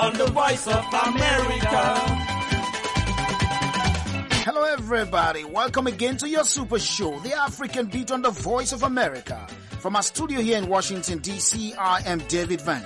on the Voice of America. Hello everybody, welcome again to your super show, The African Beat on the Voice of America. From our studio here in Washington, D.C., I am David Van.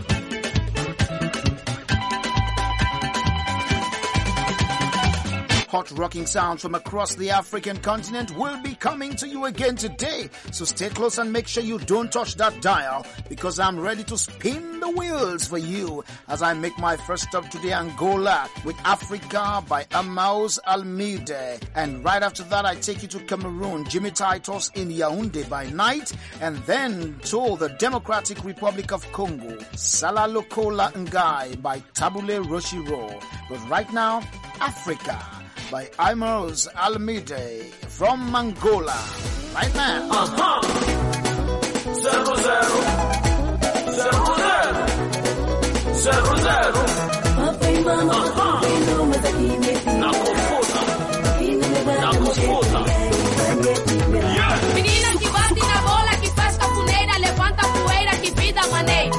Hot rocking sounds from across the African continent will be coming to you again today. So stay close and make sure you don't touch that dial, because I'm ready to spin the wheels for you as I make my first stop today, Angola, with Africa by Amaus Almeida. And right after that, I take you to Cameroon, Jimmy Titus in Yaoundé by night, and then to the Democratic Republic of Congo, Sala Lokola Ngai by Tabule Roshiro. But right now, Africa by Amaus Almeida from Angola. Right now. 0-0 Menina que bate na bola, que faz capoeira, levanta poeira, que vida maneira.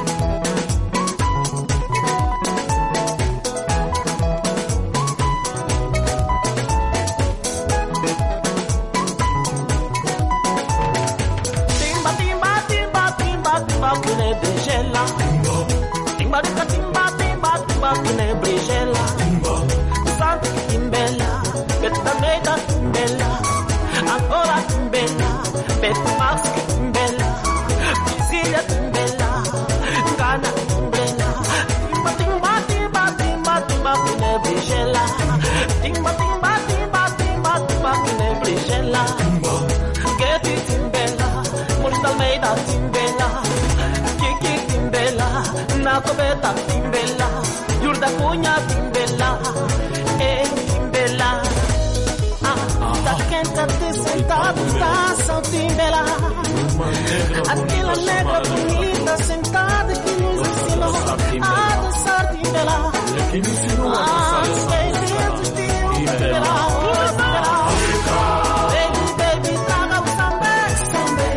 Cobeta timbela, yurda cuña timbela, timbela. Tá quente até sentado, tá só timbela. Aquela negra bonita sentada que nos ensinou a dançar timbela. Sei dentro de timbela. Baby, traga o samba, samba.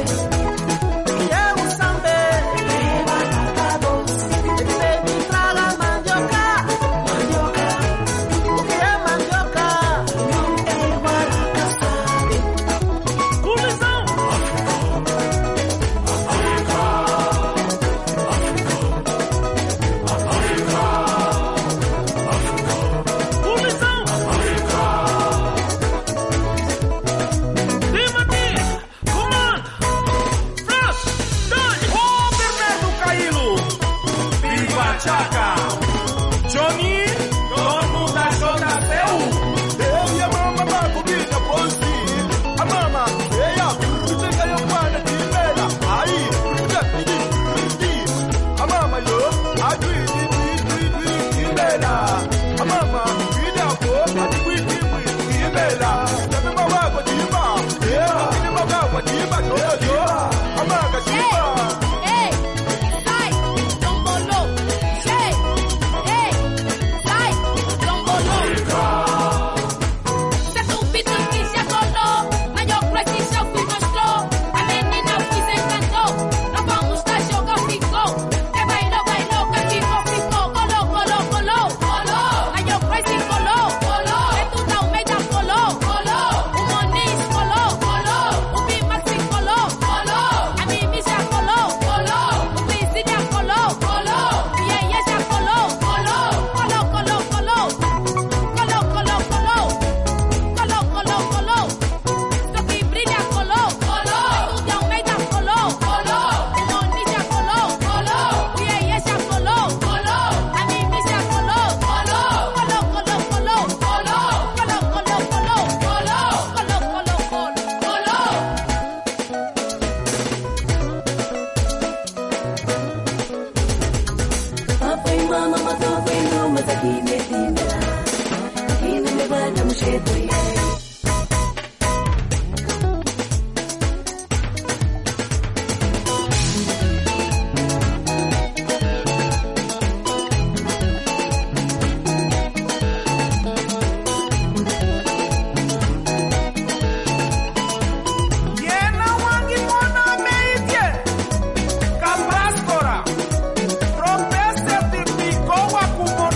Trompete de picoa com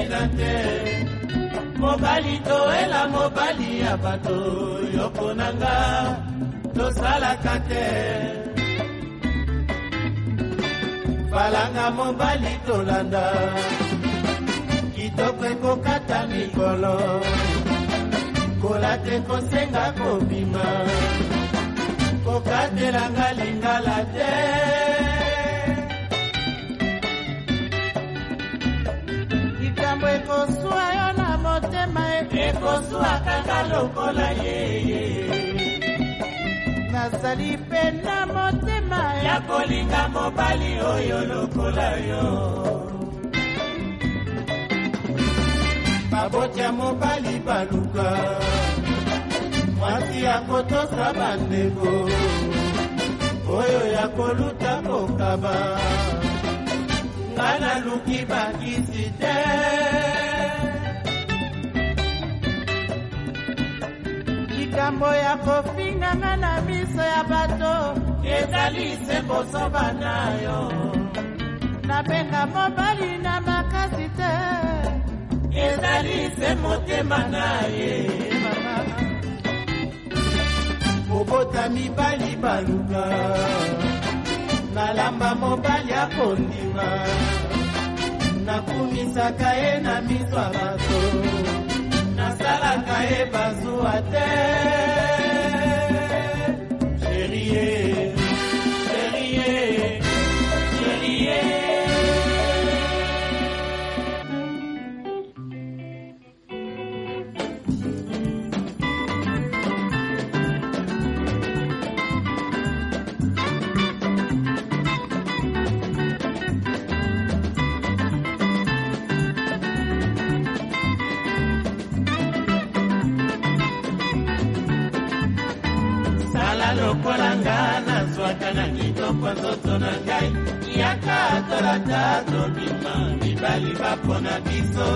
minate mobali toela mobali ya bato yokonanga tosalaka te falanga mobali tolanda kitoko ekokata mikolo kola te kosenga kobima kokatelanga lingala te likambo ekosua yo na motema ekosua kaka lokola yeye nazali pe na motema ya kolinga mobali oyo lokola yo babotya mobali baluka mwasi ya kotosa bandeko oyo ya koluta kokaba ngana luki bakisi te likambo ya kofinganga na miso ya bato ezali se kosoba nayo nabenga mobali na makasi te ezali se motema na ye kobota mibali baluka nalamba mobali akondima nakumisaka ye na miso ya bato nasalaka ye bazuwa te sherie sherie sherie lokolanga nazwaka na kitoko nzoto na ngai yaka tolata tobima mibali bapona biso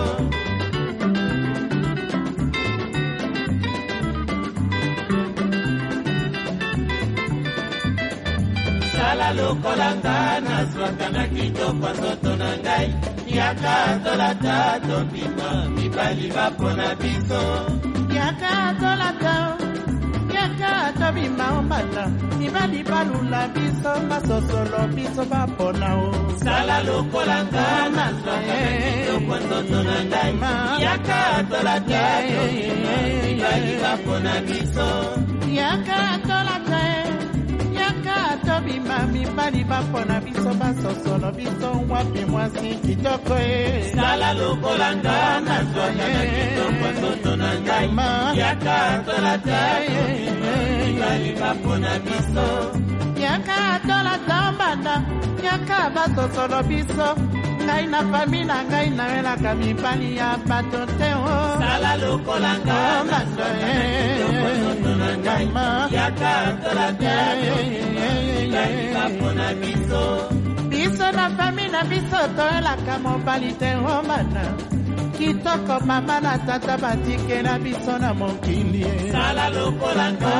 sala lokolanga nazwaka na kitoko nzoto na ngai yaka tolata tobima mibali bapona biso yaka tolata yaka tobima ombala mibali balula biso basosolo biso bapona o sala lokolanga nazwaka na kitoko nzoto na ngai yaka tolata mibali bapona biso yaka tolata yaka tobima mibali bapona biso basosolo biso wapi mwasi kitoko sala lokolanga nazwaka na kitoko nzoto na ngai yaka tolata mibali bapona biso yaka tolata mbanda yaka basosolo biso ngai na fami na ngai nawelaka mibali ya bato te o sala lokolanga nazwaka na kitoko nzoto na ngai yaka tolata mibali bapona biso biso na fami na biso toyelaka mobali te o mana kitoko mama na tata batikela biso na mokili sala lokolanga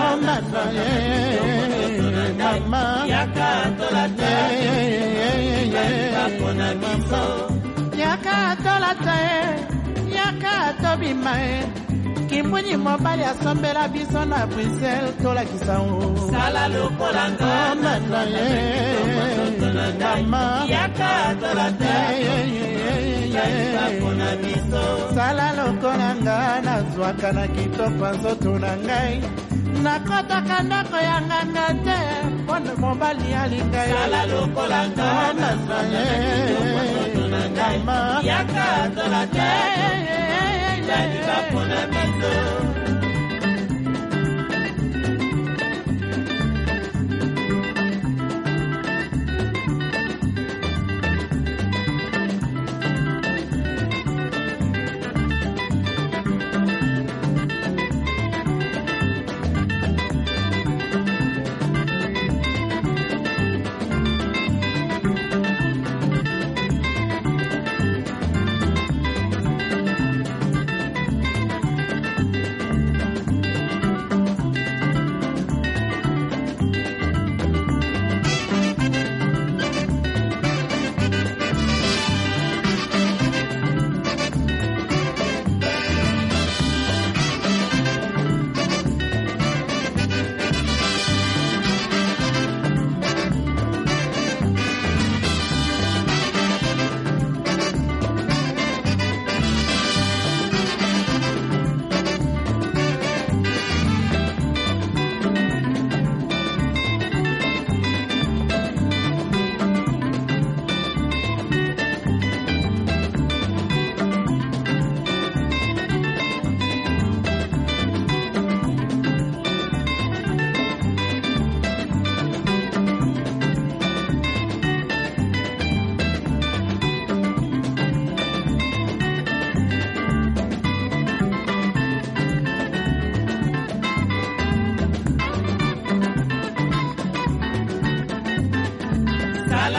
mama yaka tolata bapona biso yaka tolata yaka tobima kimbuni mobali asombela biso na Bruxelles tolakisa o sala lokolanga mama yaka tolata bapona biso sala lokolanga nazwaka na kitoko nzoto na ngai nakotaka ndako ya nganga te mpona mobali alinga sala lokolanga nazwaka na kitoko nzoto na ngai yaka tolata bapona biso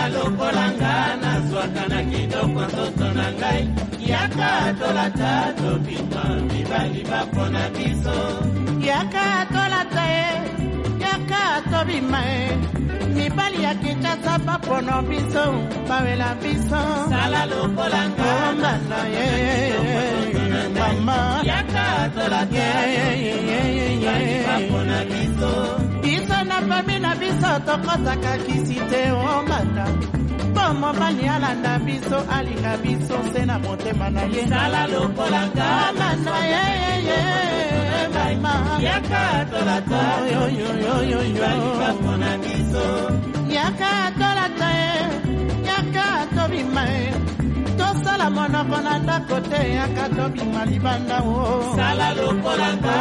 Sala lokolanga na swaka na kitoko nzoto na ngai. Yaka tolata tobima mibali bapona biso. Yaka tolata yaka tobima mibali ya Kinshasa bapona biso bawela biso. Sala lokolanga na mama yaka tolata mibali bapona biso. Biso na fami na biso tokozaka kisite omanda. Como bani alanda biso alinga biso sena motema na ye. Sala lokolanga mama mama yaka tolata mibali bapona biso. Yaka tolata yaka tobima tosala monoko na ndako te yaka tobima libanda o. Sala lokolanga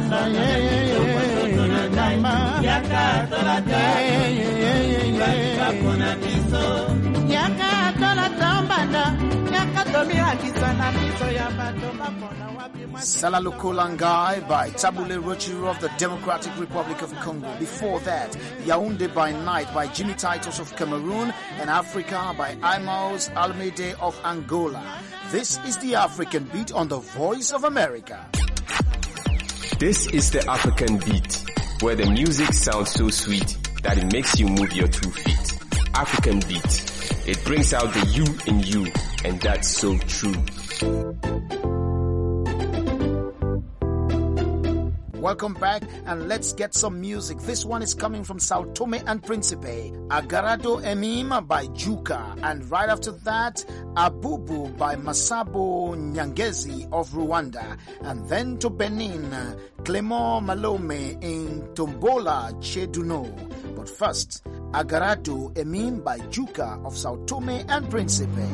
mama yaka tolata mibali bapona biso. Yaka tolata mbanda yaka tobira kisana biso ya bato bapona wapi. Sala Lokolangai by Tabule Rochiro of the Democratic Republic of Congo. Before that, Yaoundé by Night by Jimmy Titus of Cameroon, and Africa by Imaus Almeida of Angola. This is the African Beat on the Voice of America. This is the African Beat, where the music sounds so sweet that it makes you move your 2 feet. African Beat. It brings out the you in you, and that's so true. Welcome back, and let's get some music. This one is coming from Sao Tome and Principe. Agarado Emim by Juka, and right after that, Abubu by Masabo Nyangezi of Rwanda, and then to Benin, Clement Malome in Tombola Cheduno. But first, Agarado Emim by Juka of Sao Tome and Principe.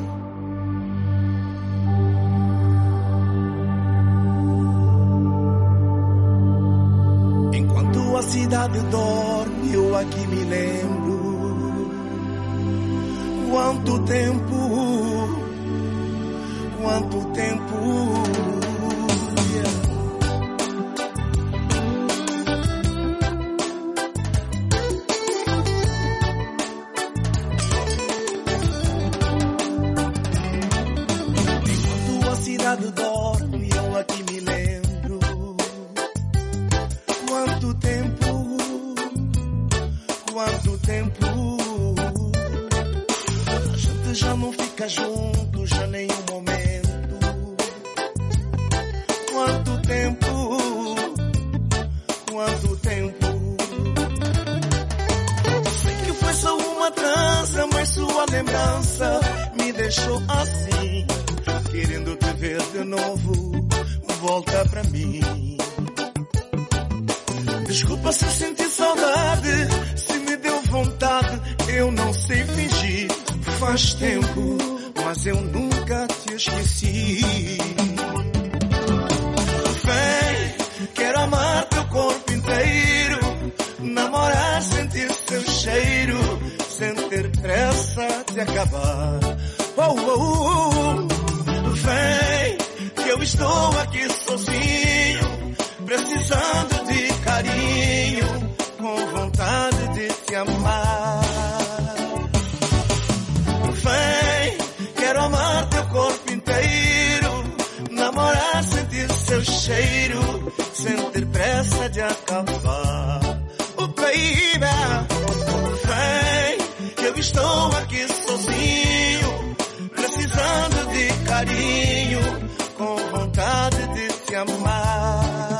A cidade dorme, eu aqui me lembro. Quanto tempo, quanto tempo. Enquanto a cidade dorme, eu aqui me lembro. Quanto tempo, quanto tempo. A gente já não fica junto, já nem um momento. Quanto tempo, quanto tempo. Sei que foi só uma trança, mas sua lembrança me deixou assim. Querendo te ver de novo, volta pra mim. Desculpa se senti saudade, se me deu vontade, eu não sei fingir. Faz tempo, mas eu nunca te esqueci. Vem, quero amar teu corpo inteiro, namorar, sentir seu cheiro, sem ter pressa de acabar. Oh, oh, oh. Vem, que eu estou aqui sozinho, precisando de carinho, com vontade de te amar. Vem, quero amar teu corpo inteiro, namorar, sentir seu cheiro, sem ter pressa de acabar. Oh baby, vem, que eu estou aqui sozinho, precisando de carinho, com vontade de te amar.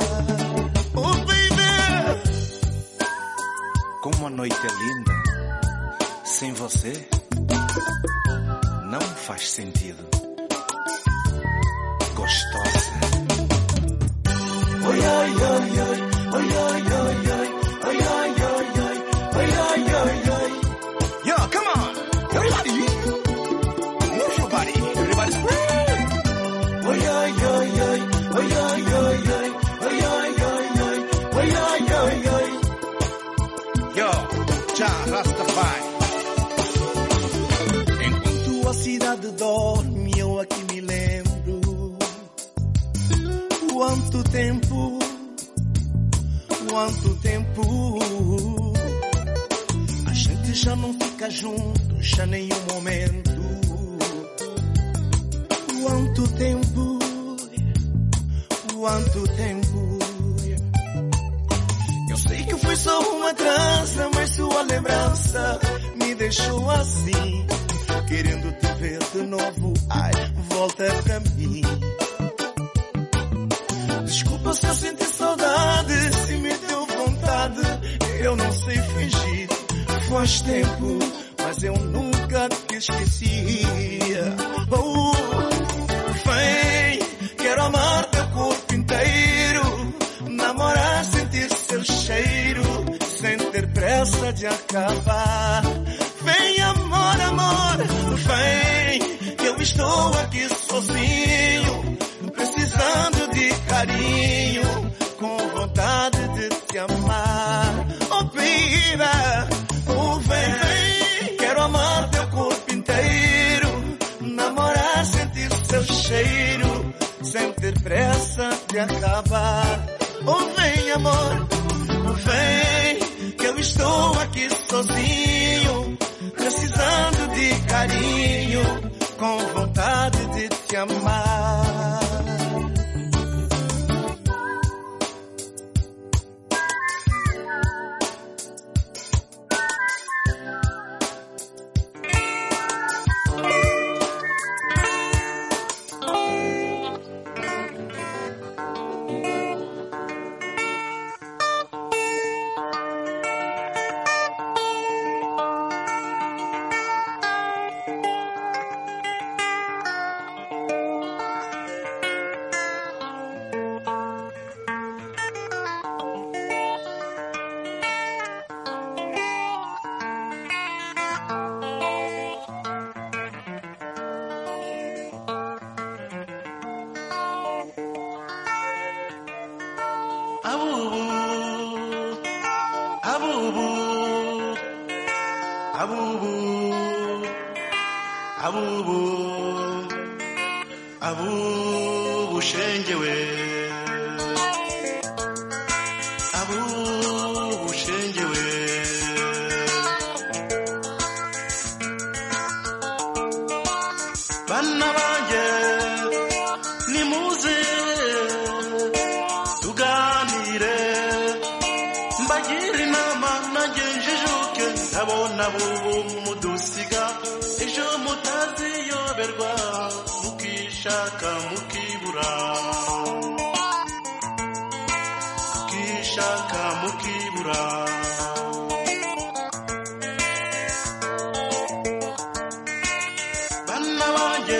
Como a noite é linda, sem você não faz sentido. Gostosa. Oi, oi, oi, oi, oi, oi, oi, oi, oi, oi, oi, oi, oi, oi, oi. Yo, come on, everybody, move your body, everybody scream. Oi, oi, oi, oi, oi, oi, oi, oi, oi, oi, oi, oi, oi, oi. Yo, já Rastafari. Enquanto a cidade dorme, eu aqui me lembro. Quanto tempo, quanto tempo. A gente já não fica junto, puxa nenhum momento. Quanto tempo, quanto tempo. Eu sei que foi só uma trança, mas sua lembrança me deixou assim, querendo te ver de novo. Ai, volta pra mim. Desculpa se eu senti saudade, se me deu vontade, eu não sei fingir. Faz tempo, mas eu nunca te esqueci. Oh, vem, quero amar teu corpo inteiro, namorar, sentir seu cheiro, sem ter pressa de acabar. Vem amor, amor, vem, que eu estou aqui sozinho, precisando de carinho, com vontade de te amar. Oh baby, oh vem, quero amar teu corpo inteiro, namorar, sentir seu cheiro, sem ter pressa de acabar. Oh vem amor, vem, que eu estou aqui sozinho, precisando de carinho, com vontade de te amar. Abubu shengewe, abubu shengewe, bana banje nimuze tuganire, mbagire inama nanjye njijuke, ndabona bubu mudusiga ejo mutaziyoberwa, mukishaka mukibura, mukishaka mukibura. Bana banjye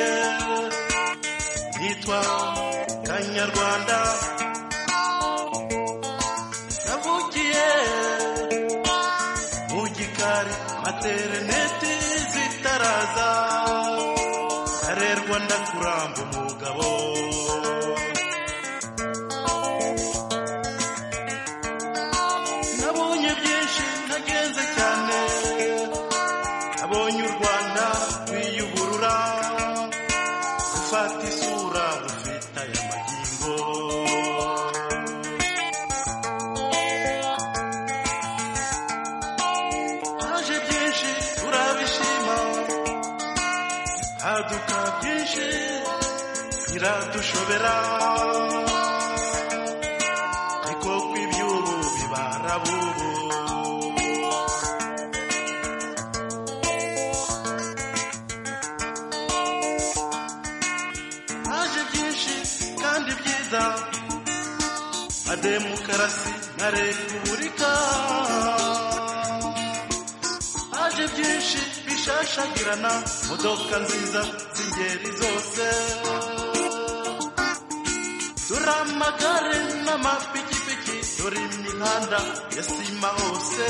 nitwa Kanyarwanda, navukiye mu gikari materneti zitaraza, arerwa ndakuramba umugabo. Nabonye byinshi nagenze cyane, nabonye u Rwanda rwiyuburura, rufata isura rufite aya magingo. Haje byinshi turabishima, haduka byinshi iradushobera, ariko kw'iby'ubu bibara bubu. Haje byinshi kandi byiza, nka demokarasi na repubulika. Haje byinshi bishashagirana, modoka nziza z'ingeri zose, turamagare n'amapikipiki, dore imihanda ya sima hose,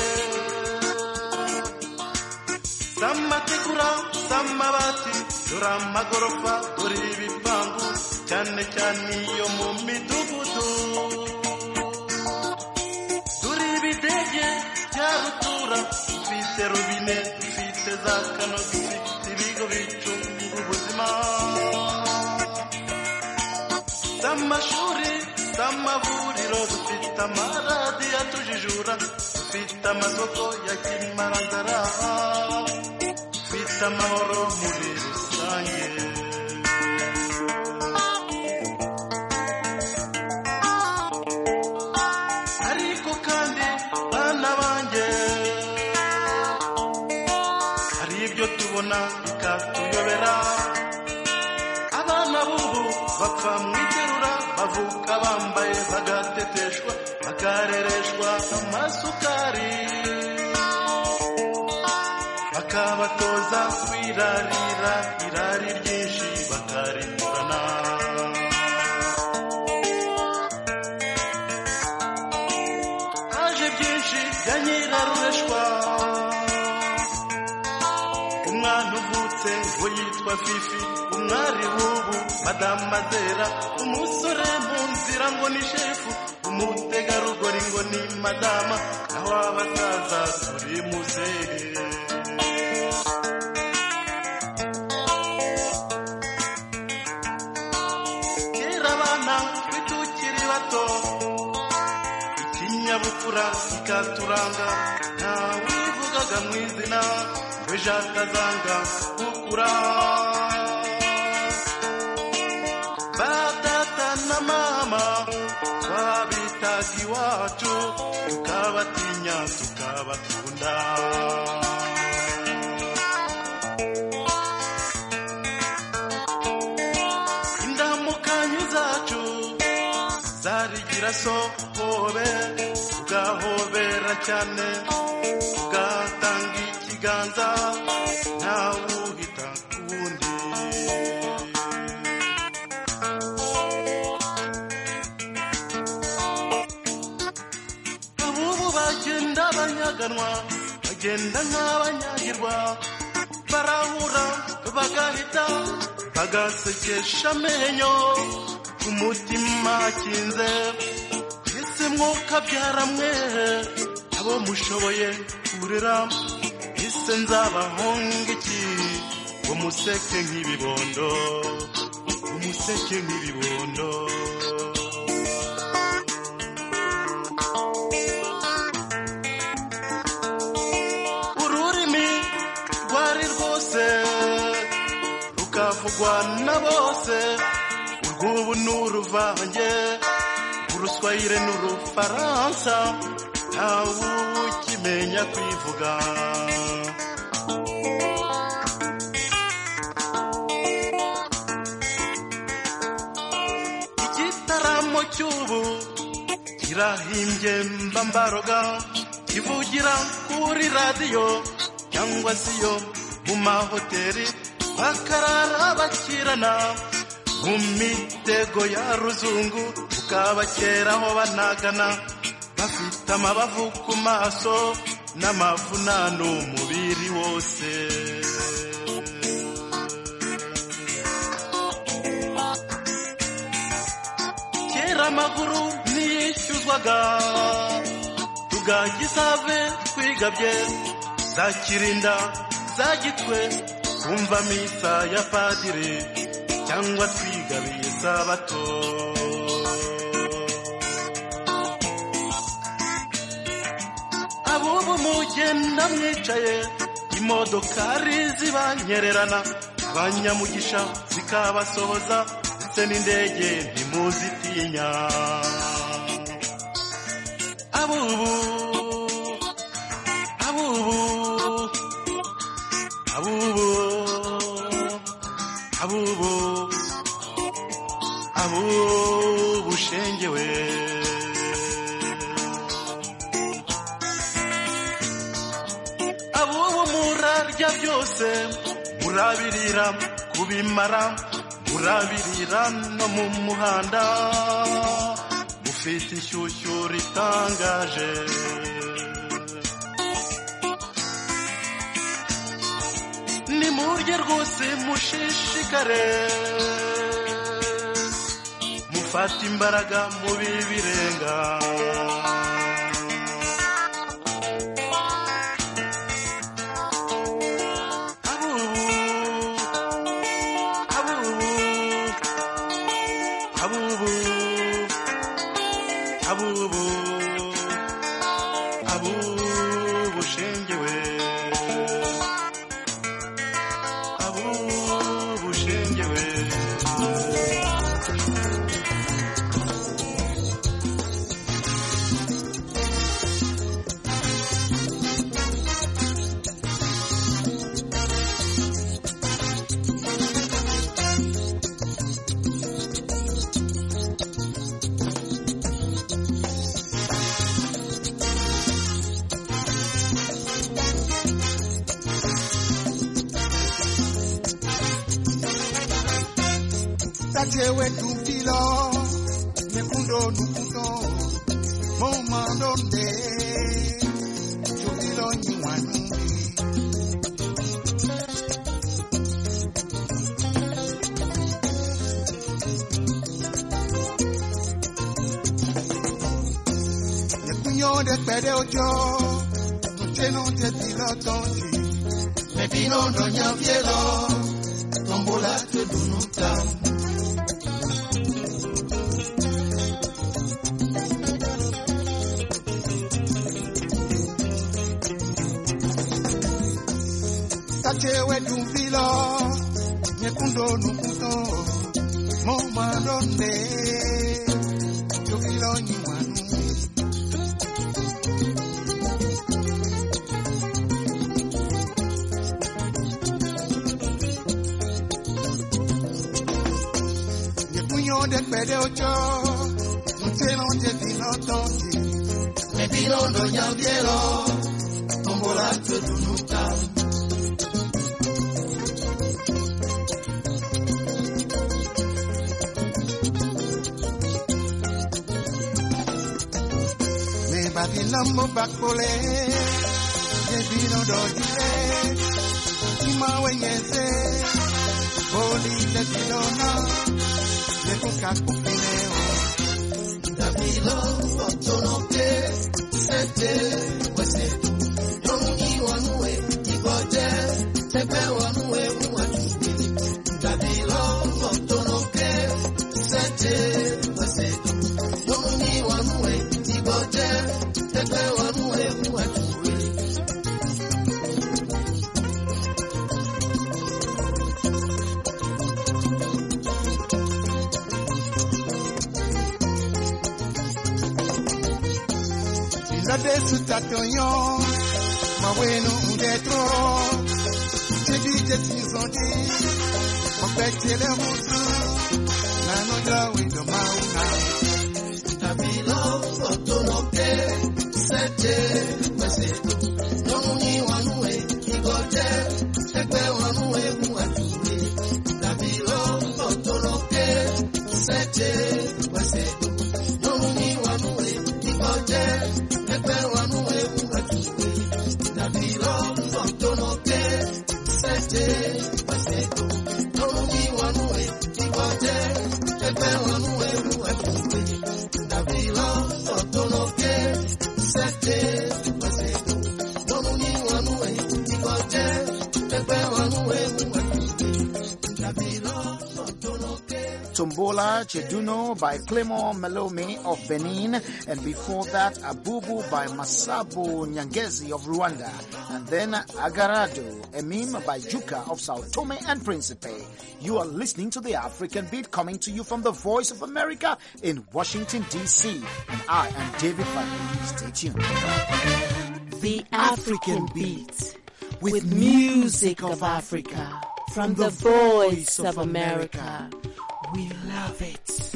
z'amategura z'amabati, dore amagorofa, dore ibipangu, cyane cyane iyo mu midugudu, dore ibidege bya rutura, dufite robine, dufite za kano, dufite ibigo bicunga ubuzima, z'amashuri z'amavuriro, dufite amaradiyo atujijura, dufite amasoko ya kimaranzara, dufite dufite amahoro muri rusange. Ariko kandi bana banjye hari ibyo tubona bikatuyobera. Abana b'ubu bapfa mu iterura, bavuka bambaye bagateteshwa, bakarereshwa amasukari, bakabatoza kwirarira irari ryinshi bakarimburana. Haje byinshi bya nyirarureshwa, umwana uvutse ngo yitwa Fifi, umwari w'ubu madamazera, umusore mu nzira ngo ni shefu, umutegarugori ngo ni madama, naho abasaza turi muzehe. Kera abana bitukiri bato, ikinyabupfura kikaturanga, ntawivugaga mu izina ngo ejo atazanga gukura. Badata na mama twabitaga iwacu, tukabatinya tukabakunda. Indamukanyo zacu zarigira sohobe, tugahobera cyane, tugatanga ikiganza, ntawuhita kuwundi. Bagenda banyaganwa, bagenda nk'abanyagirwa, barahura bagahita, bagasekesha amenyo, ku mutima hakinze. Ese mwokabyara mwe abo mushoboye kurera, ese nzabahonga iki ngo museke nk'ibibondo, umuseke nk'ibibondo. Rukavugwa na bose, urw'ubu n'uruvange, uruswayire n'urufaransa, ntawukimenya kwivuga. Igitaramo cy'ubu kirahimbye mbambaroga, kivugira kuri radiyo cyangwa se yo mu mahoteli, bakarara bakirana mu mitego ya ruzungu, ukabakeraho banagana, bafite amabavu ku maso n'amavunano umubiri wose. Kera amaguru niyishyuzwaga, tugagisave twigabye, za Kirinda za Gitwe, kumva misa ya padiri, cyangwa twigabiye sabato. Abubu mugenda mwicaye, imodokari zibanyererana, abanyamugisha zikabasohoza, ndetse n'indege ntimuzitinya. Abubu abubu abubu abubu abubu shengewe. Abubu murarya byose, murabirira kubimara, murabirira no mu muhanda, mufite inshyushyu ritangaje. Nimurye rwose mushishikare, mufate imbaraga mu bibirenga. Abubu abubu shengewe. Tate wetu filo, nekundo nukuto, momandonde, chufilo nyuanumbi. Nekunyo de pede ojo, nucheno te filo tonji, me filo doña fielo, tombola te dunuta. Tachewe dumfilo, nyekundo nukuto, momandonde, chofilo nyuanu. Nyekunyo de pede ocho, nucheno de filo tonti, me filo doña fielo, tombola te dunuta. Babilambo bakole, yebino dojile, ima wenyese, boli de dilona, lekuka kupineo. Dabilo, otonoke, sete, wese, yongi wanue, iboje, tepe wanue, uwachubi. Dabilo, otonoke, sete, wese, yongi wanue, iboje, Sutatonyo, ma bueno udetro, chebi jesizonde, mokbetele musu, nano jawi do mauna. Tabilo otonoke, sete weseto, noni wanue igoje, tekwe wanue muatue. Tabilo otonoke, sete weseto, noni wanue igoje. Tombola Cheduno by Clément Malome of Benin, and before that Abubu by Masabo Nyangezi of Rwanda, and then Agarado Emim by Juka of Sao Tome and Principe. You are listening to the African Beat, coming to you from the Voice of America in Washington DC, and I am David Van. Stay tuned. The African Beat, with music of Africa, from the Voice of America. We love it.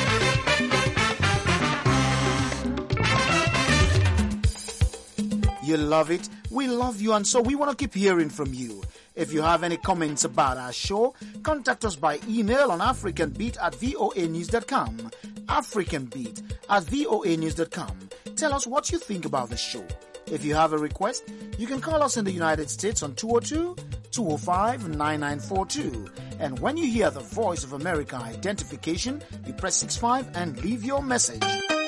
You love it. We love you, and so we want to keep hearing from you. If you have any comments about our show, contact us by email on africanbeat@voanews.com. africanbeat@voanews.com. Tell us what you think about the show. If you have a request, you can call us in the United States on 202-205-9942. And when you hear the Voice of America identification, you press 65 and leave your message.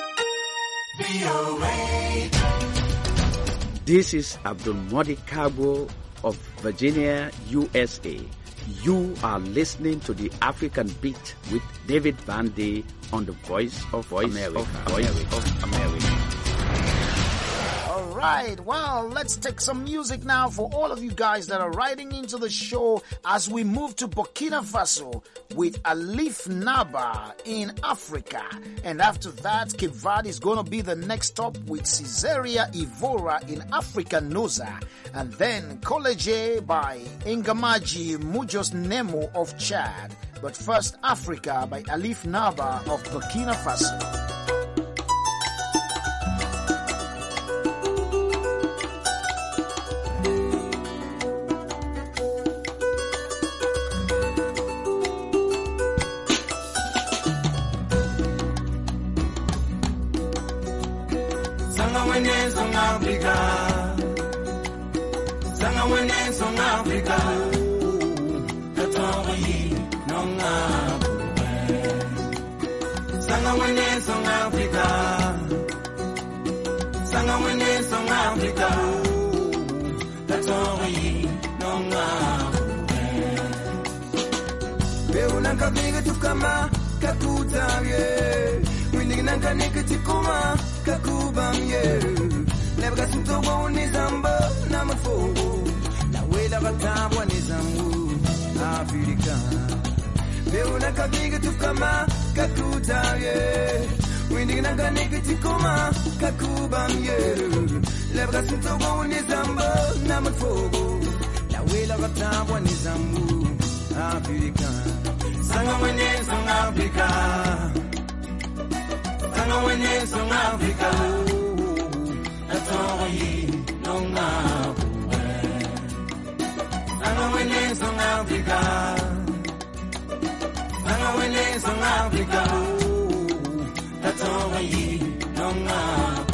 This is Abdul Modi Kabo of Virginia, USA. You are listening to the African Beat with David Van Day on the Voice of America. All right, well, let's take some music now for all of you guys that are writing into the show as we move to Burkina Faso with Alif Naba in Africa. And after that, Cape Verde is going to be the next stop with Caesarea Evora in Africa Noza. And then College by Ngamaji Mujos Nemo of Chad. But first, Africa by Alif Naba of Burkina Faso. wene song Africa. Sanga wene song Africa. Katori nonga. Sanga wene song Africa. Sanga wene song Africa. Katori nonga. Beunanka biga tukama kakutaye. Winninganka nikatikuma kakubamye. Lebga sutobo nizamba namafogo. La wela batabwa nizamu Afrika. Beunanka biga tukama kakutaye. Winninganka nikatikuma kakubamye. Lebga sutobo nizamba namafogo. La wela batabwa nizamu Afrika. Sanga wene song Africa. Sanga wene song Africa. Atori nonga. Sanga wene song Africa. Sanga wene song Africa. Atori nonga.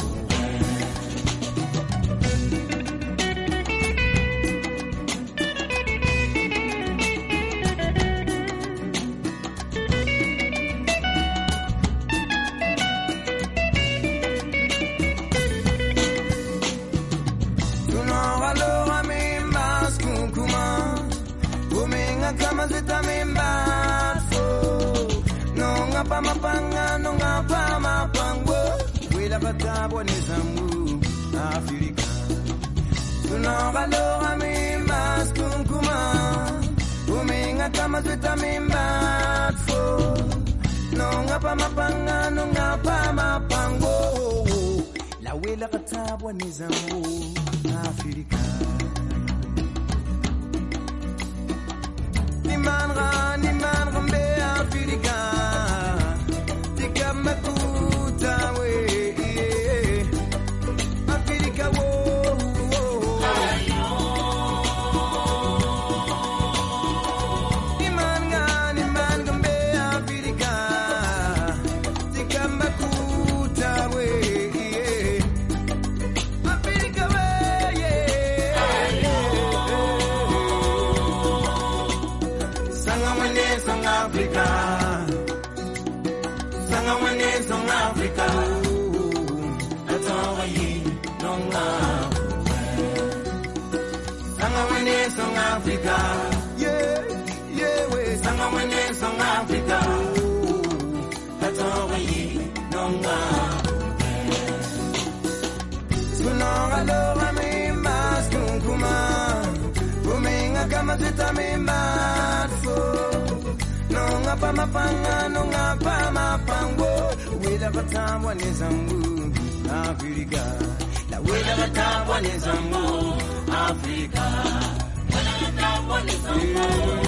Kama zita mimba nonga pa mapanga nonga pa mapango wila batabwa nizamu Afrika tunonga loga mimba skunkuma uminga kama zita mimba nonga pa mapanga nonga pa mapango la wila batabwa nizamu Afrika. Niman mbe Afrika tika makuta we Afrika wo Niman mbe Afrika tika makuta we Afrika we Song Africa. Sanga wene song Africa. Atori nonga. Sanga wene song Africa. Yeah, we. Sanga wene song Africa. Atori nonga. Sunonga loga mi mas kunkuma. Uminga kama zita mi matfo. Nonga pa mapanga, nonga pa mapango. Wila batabwa nizamu Afrika. La wila batabwa nizamu Afrika. Wila batabwa nizamu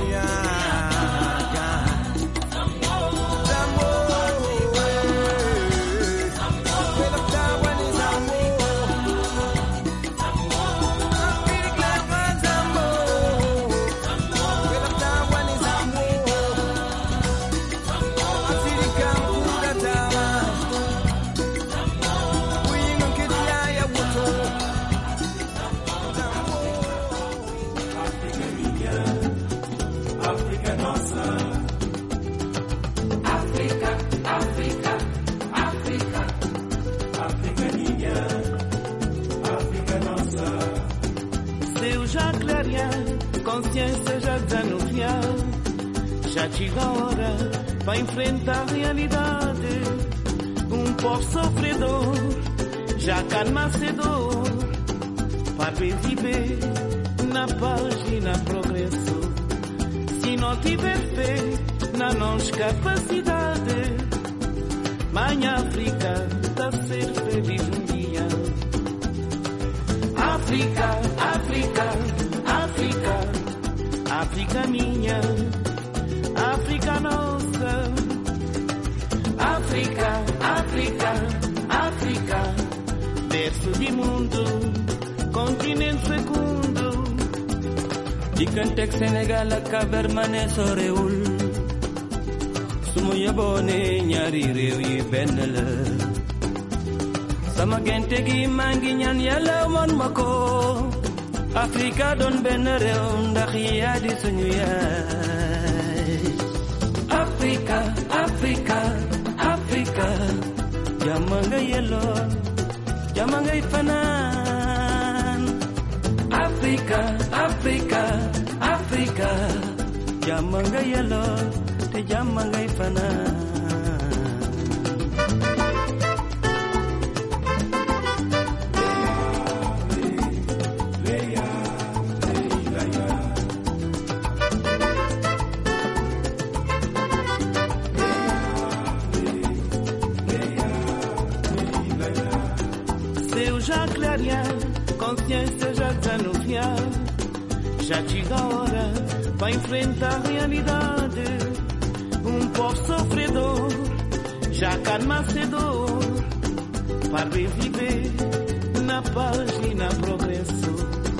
consciência já desanuviar, já chega a hora para enfrentar a realidade. Povo sofredor, já calma cedor, para viver na paz e na progresso. Se não tiver fé na nossa capacidade, mãe África está ser feliz um dia. África, África, África. África minha, África nossa. África, África, África. Berço de mundo, continente fecundo. Di Cantex Senegal a Cabermané Soreul. Sumo yabone nyari rewi benela. sama gente gi maa ngi ñaan yàlla wan ma ko Afrika doon benn réew ndax yaa di suñu yaay Afrika Afrika Afrika jàmm nga yelloo jàmm ngay fanaan Afrika Afrika Afrika jàmm nga yelloo te jàmm ngay fanaan Consciência já desanuviar, já chega a hora para enfrentar a realidade. Povo sofredor, já calma cedor, para reviver na paz e na progresso.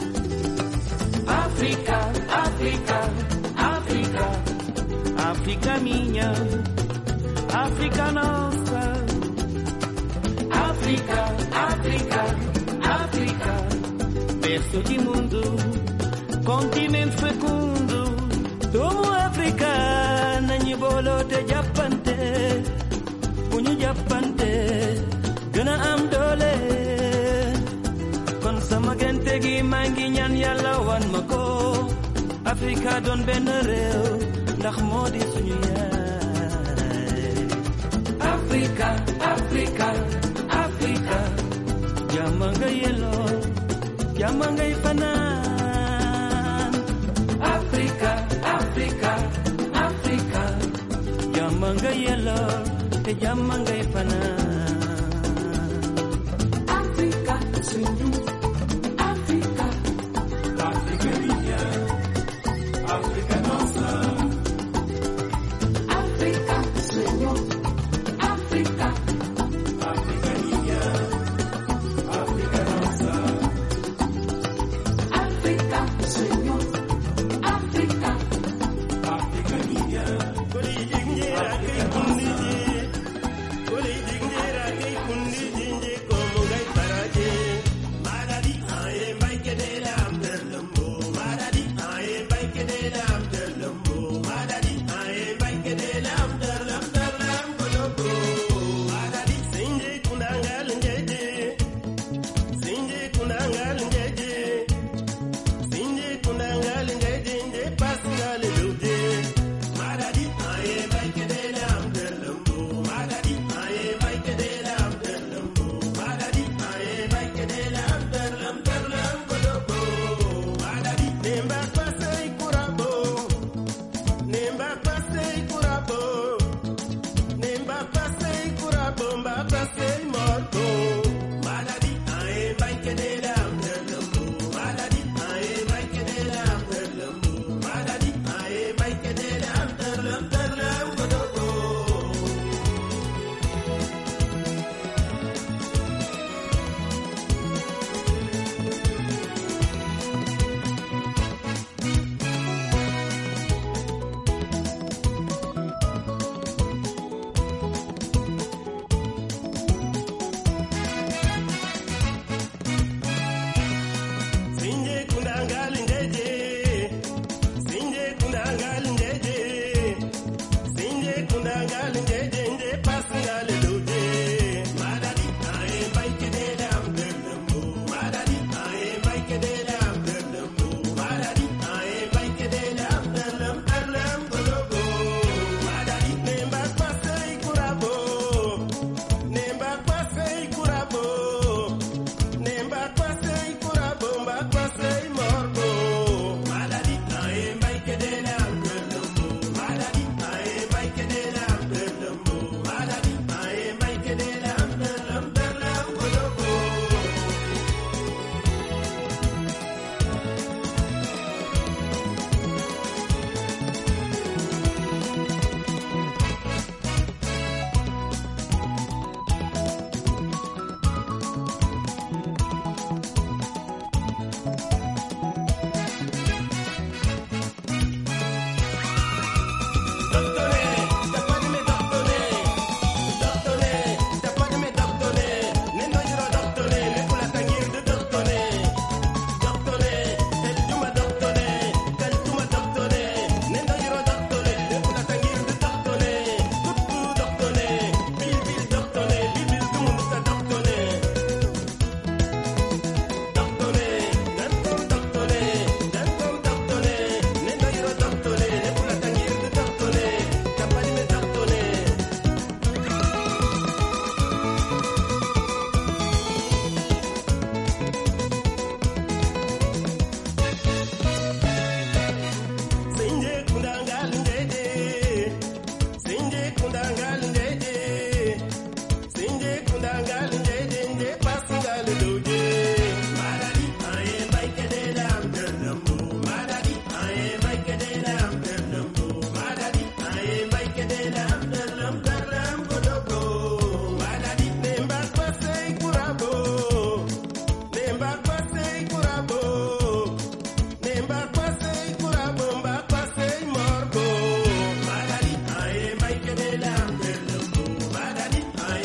África, África, África, África minha, África nossa. África, África, África, berço de mundo, continente fecundo. Tomo África, nanyi bolo te japante, punyu japante, gana am dole. Kon sama gente gi mangi ñaan yalla wan mako, Afrika don ben rew, ndax modi suñu yaay. Afrika, Afrika, Afrika. Jamanga yellow, jamanga ifanan. Africa, Africa, Africa. Jamanga yellow, te jamanga ifanan. Africa, swing Africa, Africa mia, Africa nossa. Africa, swing Africa.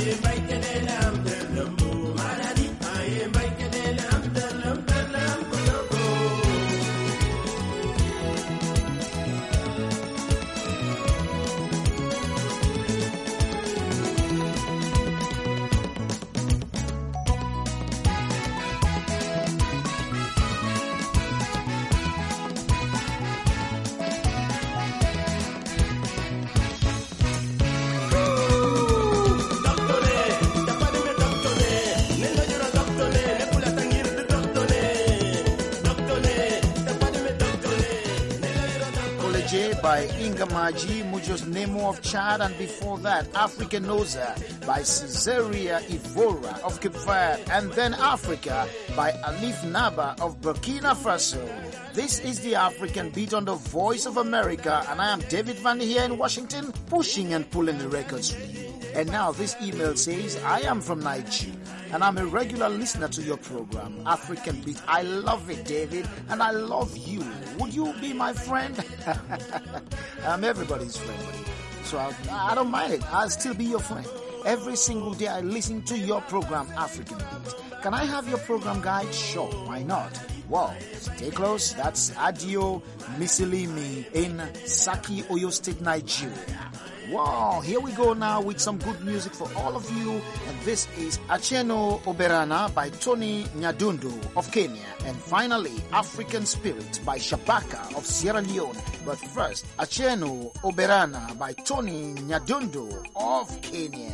by Ingamaji Mujos Nemo of Chad, and before that, African Noza by Caesarea Ivora of Cape Verde, and then Africa by Alif Naba of Burkina Faso. This is the African Beat on the Voice of America, and I am David Van here in Washington, pushing and pulling the records for you. And now this email says, I am from Nigeria, and I'm a regular listener to your program, African Beat. I love it, David, and I love you. Would you be my friend? I'm everybody's friend, so I don't mind it. I'll still be your friend. Every single day I listen to your program, African Beat. Can I have your program guide? Sure, why not? Well, stay close. That's Adio Misilimi in Saki, Oyo State, Nigeria. Wow, here we go now with some good music for all of you. And this is Acheno Oberana by Tony Nyadundo of Kenya. And finally, African Spirit by Shabaka of Sierra Leone. But first, Acheno Oberana by Tony Nyadundo of Kenya.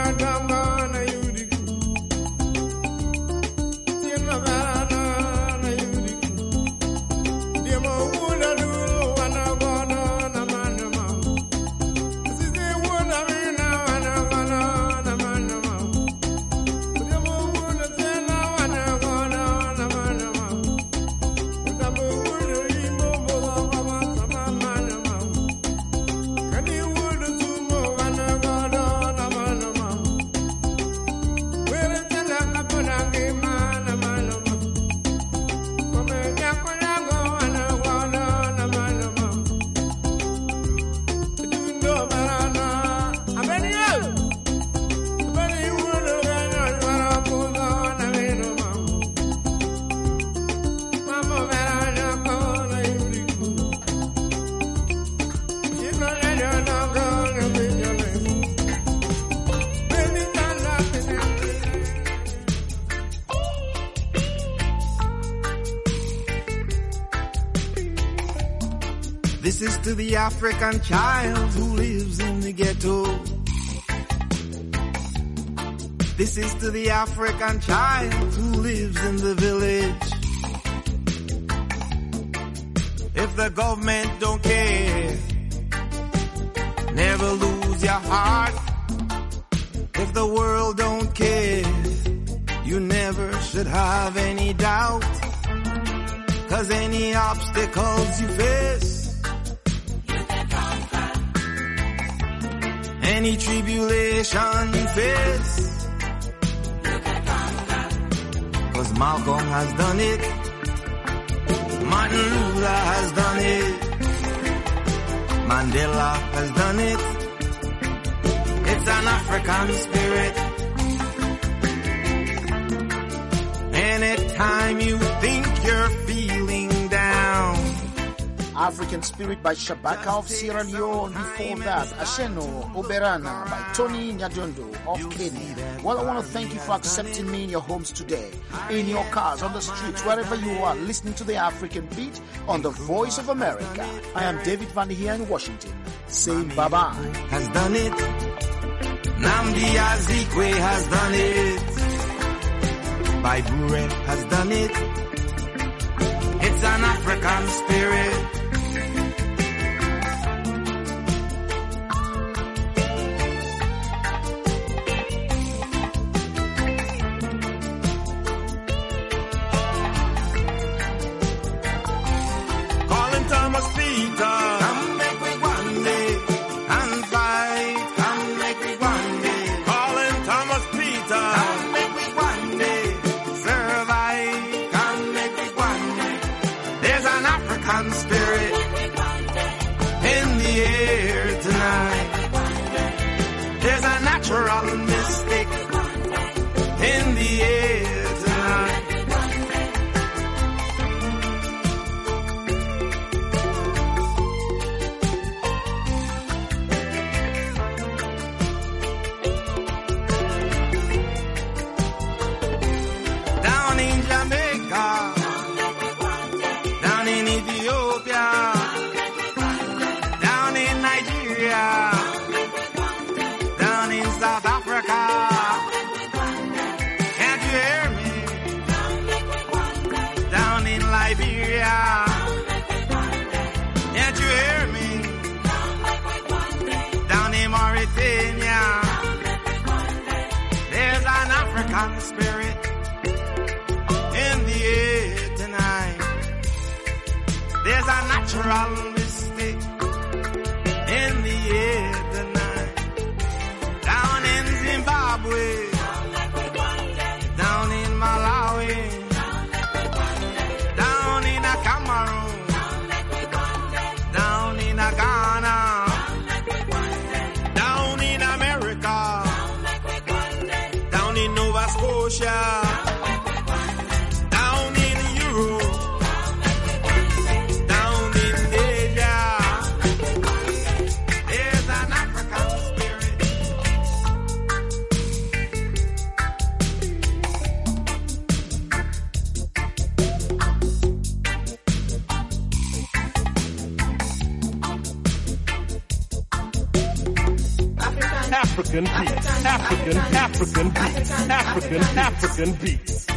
This is to the African child who lives in the ghetto. This is to the African child who lives in the village. If the government don't care, never lose your heart. If the world don't care, you never should have any doubt. 'Cause any obstacles you face, any tribulation you face, 'cause Malcolm has done it, Martin Luther has done it, Mandela has done it. It's an African spirit. Anytime you think you're feeling down, African Spirit by Shabaka of Sierra Leone. Before that, Asheno Oberana by Tony Nyadondo of Kenya. Well, I want to thank you for accepting me in your homes today, in your cars, on the streets, wherever you are, listening to the African Beat on the Voice of America. I am David Van here in Washington, saying bye-bye. Has done it. Nnamdi Azikiwe has done it. Baibure has done it. It's an African spirit. Mystic in the air tonight. Down in Jamaica, down in Ethiopia, down in Nigeria, South Africa, can't you hear me? Down in Liberia, can't you hear me? Down in Mauritania, there's an African spirit in the air tonight. There's a natural mystic in the air tonight. Down in Zimbabwe, down in Malawi, down in Cameroon, down in Ghana, down in America, down in Nova Scotia, down in Europe, down in Asia. There's an African spirit. African African beats. African beats.